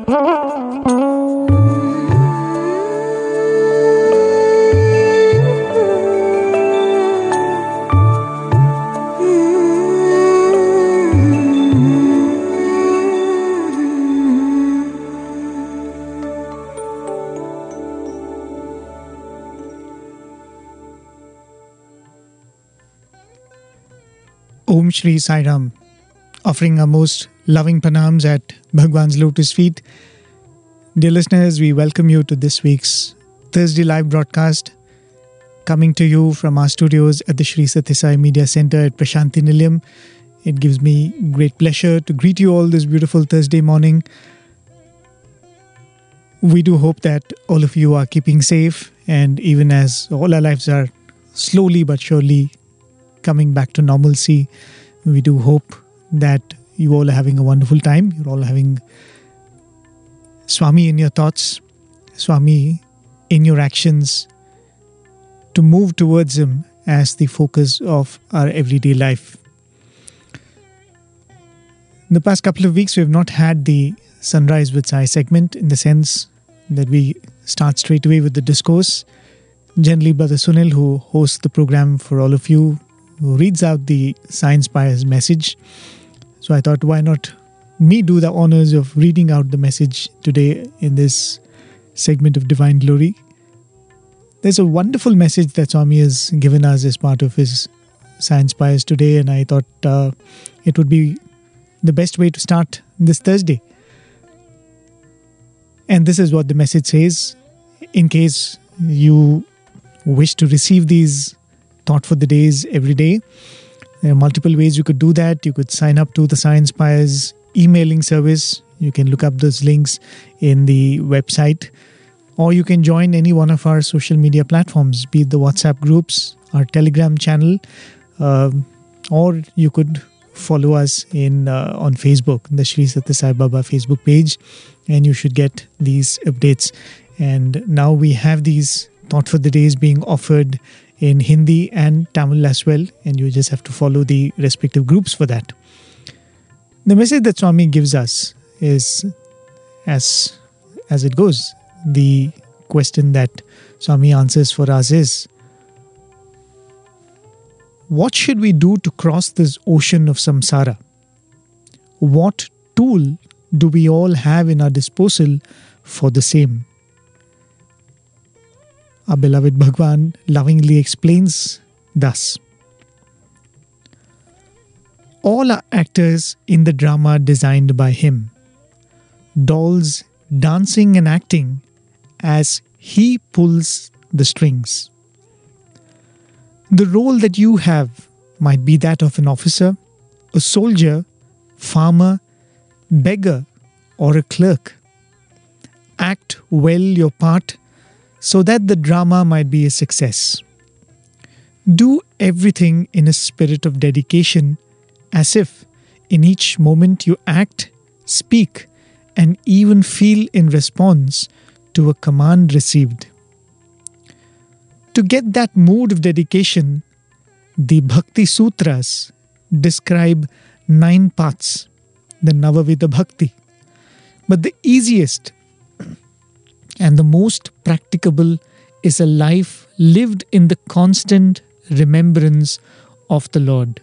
Om Shri Sai Ram, offering our most loving pranams at Bhagwan's lotus feet. Dear listeners, we welcome you to this week's Thursday live broadcast, coming to you from our studios at the Shri Sathya Sai Media Center at Prashanti Nilayam. It gives me great pleasure to greet you all this beautiful Thursday morning. We do hope that all of you are keeping safe, and even as all our lives are slowly but surely coming back to normalcy, we do hope that you all are having a wonderful time. You're all having Swami in your thoughts, Swami in your actions, to move towards Him as the focus of our everyday life. In the past couple of weeks, we have not had the Sunrise with Sai segment, in the sense that we start straight away with the discourse. Generally, Brother Sunil, who hosts the program for all of you, who reads out the Sai Inspires message. So I thought, why not me do the honors of reading out the message today in this segment of Divine Glory. There's a wonderful message that Swami has given us as part of his Sai Inspires today, and I thought it would be the best way to start this Thursday. And this is what the message says. In case you wish to receive these Thought for the Days every day, there are multiple ways you could do that. You could sign up to the Sai Inspires emailing service. You can look up those links in the website, or you can join any one of our social media platforms, be it the WhatsApp groups, our Telegram channel, or you could follow us on Facebook, the Shri Sathya Sai Baba Facebook page, and you should get these updates. And now we have these Thought for the Days being offered in Hindi and Tamil as well, and you just have to follow the respective groups for that. The message that Swami gives us is as it goes. The question that Swami answers for us is, what should we do to cross this ocean of samsara? What tool do we all have in our disposal for the same? Our beloved Bhagwan lovingly explains thus: all are actors in the drama designed by Him, dolls dancing and acting as He pulls the strings. The role that you have might be that of an officer, a soldier, farmer, beggar, or a clerk. Act well your part so that the drama might be a success. Do everything in a spirit of dedication, as if in each moment you act, speak, and even feel in response to a command received. To get that mood of dedication, the Bhakti Sutras describe 9 paths, the Navavida Bhakti. But the easiest and the most practicable is a life lived in the constant remembrance of the Lord.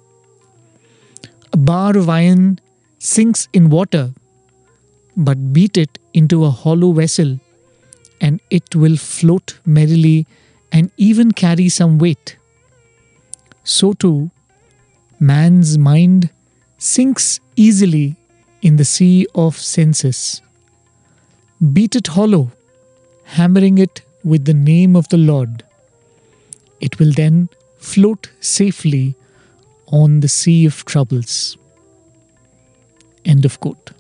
A bar of iron sinks in water, but beat it into a hollow vessel, and it will float merrily and even carry some weight. So too, man's mind sinks easily in the sea of senses. Beat it hollow, hammering it with the name of the Lord. It will then float safely on the sea of troubles. End of quote.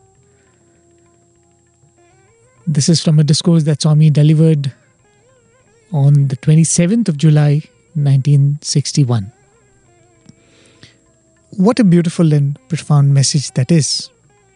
This is from a discourse that Swami delivered on the 27th of July, 1961. What a beautiful and profound message that is.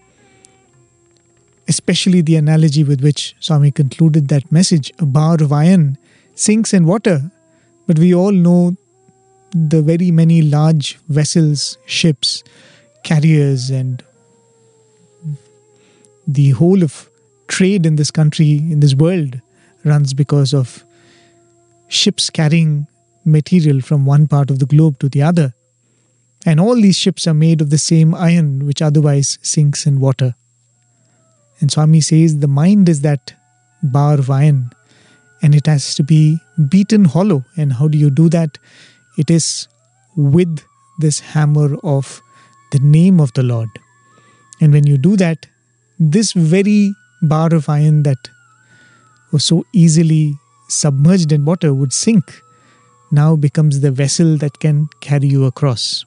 Especially the analogy with which Swami concluded that message. A bar of iron sinks in water, but we all know the very many large vessels, ships, carriers, and The whole of trade in this country, in this world, runs because of ships carrying material from one part of the globe to the other. And all these ships are made of the same iron, which otherwise sinks in water. And Swami says the mind is that bar of iron, and it has to be beaten hollow. And how do you do that? It is with this hammer of the name of the Lord. And when you do that, this very bar of iron that was so easily submerged in water would sink, now becomes the vessel that can carry you across.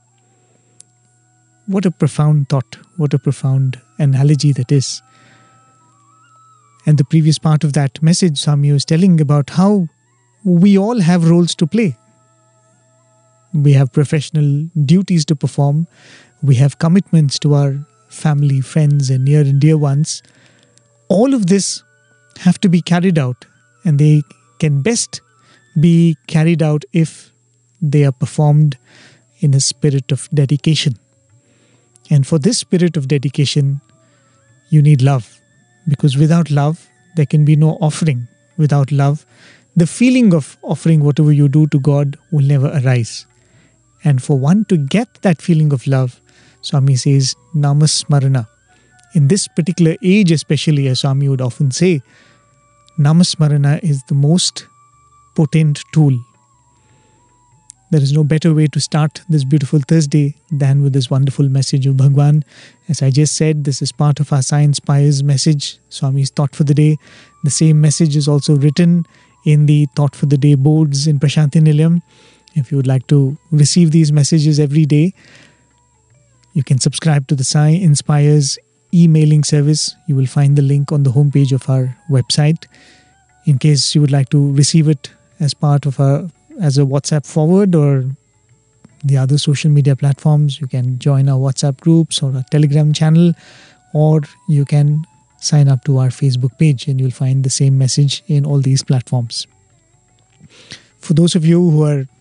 What a profound thought, what a profound analogy that is. And the previous part of that message, Swami was telling about how we all have roles to play. We have professional duties to perform. We have commitments to our family, friends, and near and dear ones. All of this have to be carried out, and they can best be carried out if they are performed in a spirit of dedication. And for this spirit of dedication, you need love. Because without love, there can be no offering. Without love, the feeling of offering whatever you do to God will never arise. And for one to get that feeling of love, Swami says, Namasmarana. In this particular age especially, as Swami would often say, Namasmarana is the most potent tool. There is no better way to start this beautiful Thursday than with this wonderful message of Bhagwan. As I just said, this is part of our Science Inspires message, Swami's Thought for the Day. The same message is also written in the Thought for the Day boards in Prashanti Nilayam. If you would like to receive these messages every day, you can subscribe to the Sai Inspires emailing service. You will find the link on the homepage of our website. In case you would like to receive it as part of as a WhatsApp forward or the other social media platforms, you can join our WhatsApp groups or our Telegram channel, or you can sign up to our Facebook page and you'll find the same message in all these platforms. For those of you who are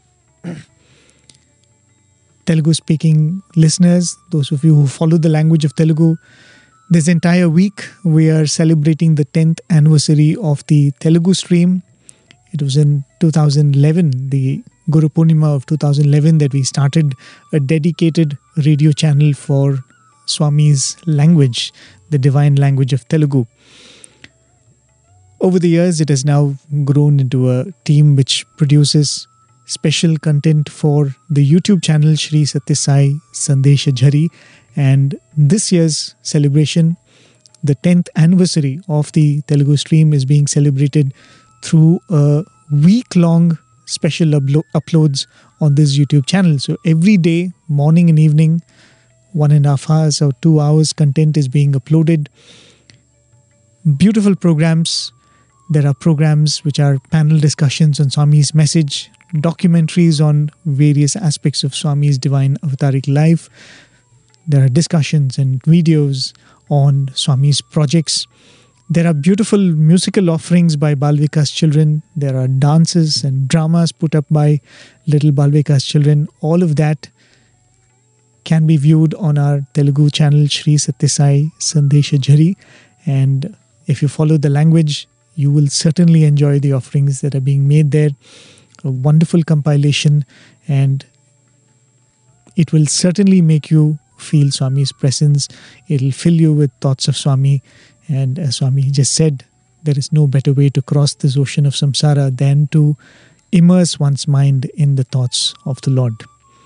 Telugu speaking listeners, those of you who follow the language of Telugu, this entire week we are celebrating the 10th anniversary of the Telugu stream. It was in 2011, the Guru Purnima of 2011, that we started a dedicated radio channel for Swami's language, the divine language of Telugu. Over the years, it has now grown into a team which produces special content for the YouTube channel Shri Satya Sai Sandesha Jhari. And this year's celebration, the 10th anniversary of the Telugu stream, is being celebrated through a week-long special uploads on this YouTube channel. So every day, morning and evening, 1.5 hours or 2 hours content is being uploaded. Beautiful programs. There are programs which are panel discussions on Swami's message, documentaries on various aspects of Swami's divine avataric life. There are discussions and videos on Swami's projects. There are beautiful musical offerings by Balvikas children. There are dances and dramas put up by little Balvikas children. All of that can be viewed on our Telugu channel Shri Satya Sai Sandesha Jhari. And if you follow the language, you will certainly enjoy the offerings that are being made there. A wonderful compilation, and it will certainly make you feel Swami's presence. It will fill you with thoughts of Swami. And as Swami just said, there is no better way to cross this ocean of samsara than to immerse one's mind in the thoughts of the Lord.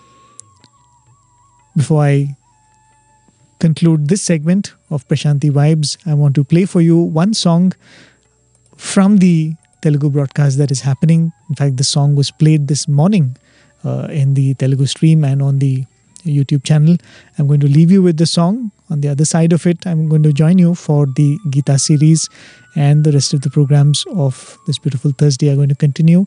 Before I conclude this segment of Prashanti Vibes, I want to play for you one song from the Telugu broadcast that is happening. In fact, the song was played this morning in the Telugu stream and on the YouTube channel. I'm going to leave you with the song. On the other side of it, I'm going to join you for the Gita series, and the rest of the programs of this beautiful Thursday are going to continue.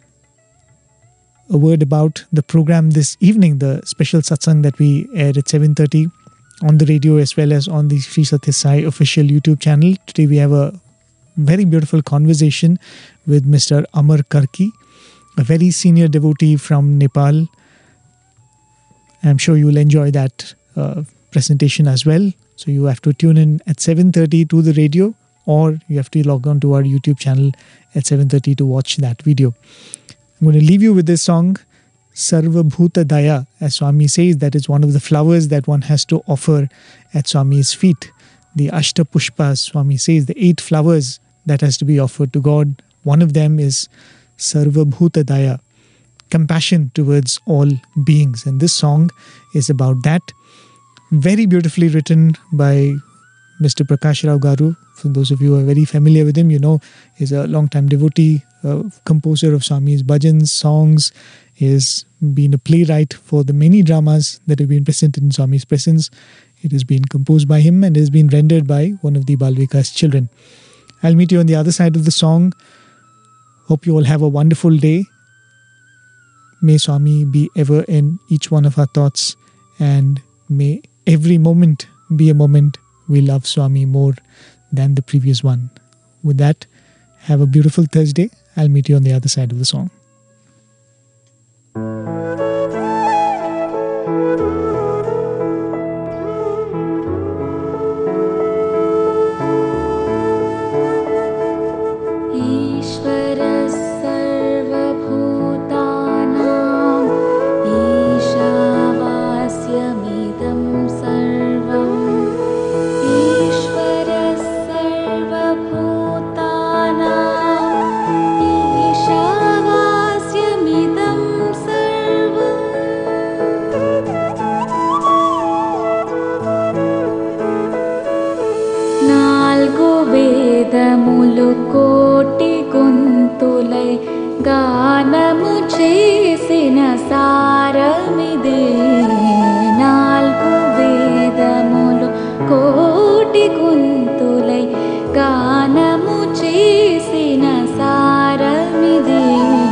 A word about the program this evening, the special satsang that we aired at 7:30 on the radio as well as on the Sri Satya Sai official YouTube channel. Today we have a very beautiful conversation with Mr. Amar Karki, a very senior devotee from Nepal. I'm sure you'll enjoy that presentation as well. So you have to tune in at 7:30 to the radio, or you have to log on to our YouTube channel at 7:30 to watch that video. I'm going to leave you with this song, Sarva Bhuta Daya. As Swami says, that is one of the flowers that one has to offer at Swami's feet. The Ashta Pushpas, Swami says, the 8 flowers that has to be offered to God. One of them is Sarva Bhuta Daya, compassion towards all beings. And this song is about that. Very beautifully written by Mr. Prakash Rao Garu. For those of you who are very familiar with him, you know he's a long-time devotee, composer of Swami's bhajans, songs. He has been a playwright for the many dramas that have been presented in Swami's presence. It has been composed by him and has been rendered by one of the Balvika's children. I'll meet you on the other side of the song. Hope you all have a wonderful day. May Swami be ever in each one of our thoughts, and may every moment be a moment we love Swami more than the previous one. With that, have a beautiful Thursday. I'll meet you on the other side of the song. వేదములు కోటి గొంతులై గానము చేసిన సారమిదే. 4 వేదములు కోటి గొంతులై గానము చేసిన సారమిదే.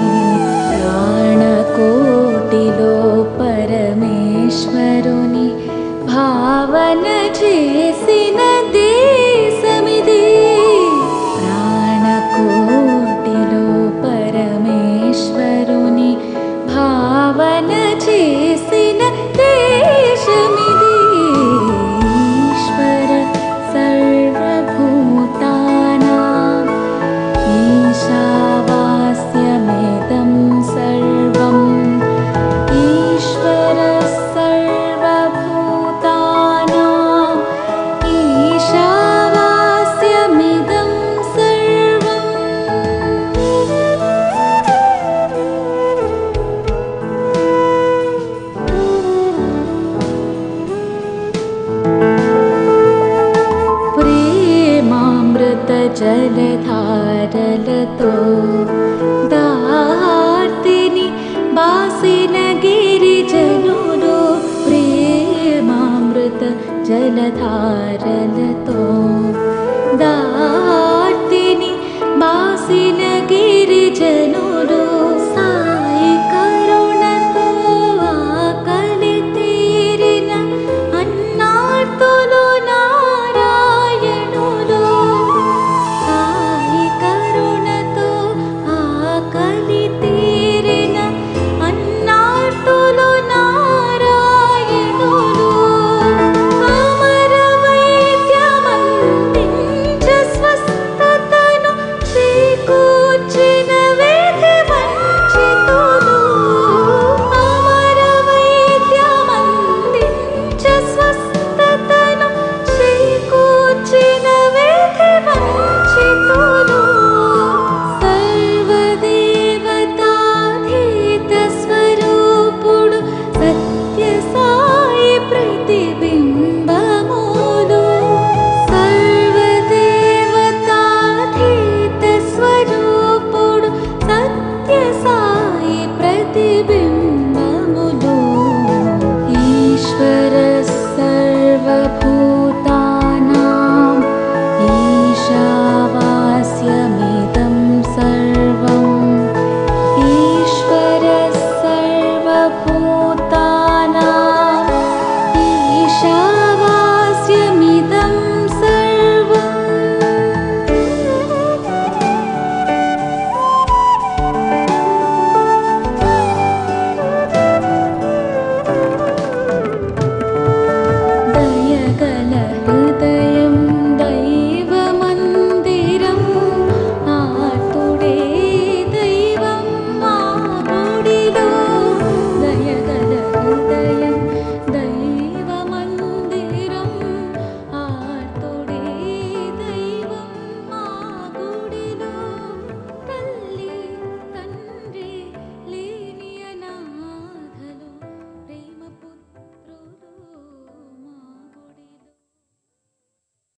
ప్రాణకోటిలో పరమేశ్వరుని భావన చేసిన దేశమిదే. ప్రాణకోటిలో పరమేశ్వరుని భావన చేసిన దేశమిదే. ఈశ్వర సర్వభూతానాం ఈశావాస్యమిదం సర్వం. ఈశ్వర సర్వభూతానాం ఈశావాస్యమిదం సర్వం. ప్రేమామృత జలధారలతో దార్తిని బాసిన గిరిజనులు. ప్రేమామృత జలధారలతో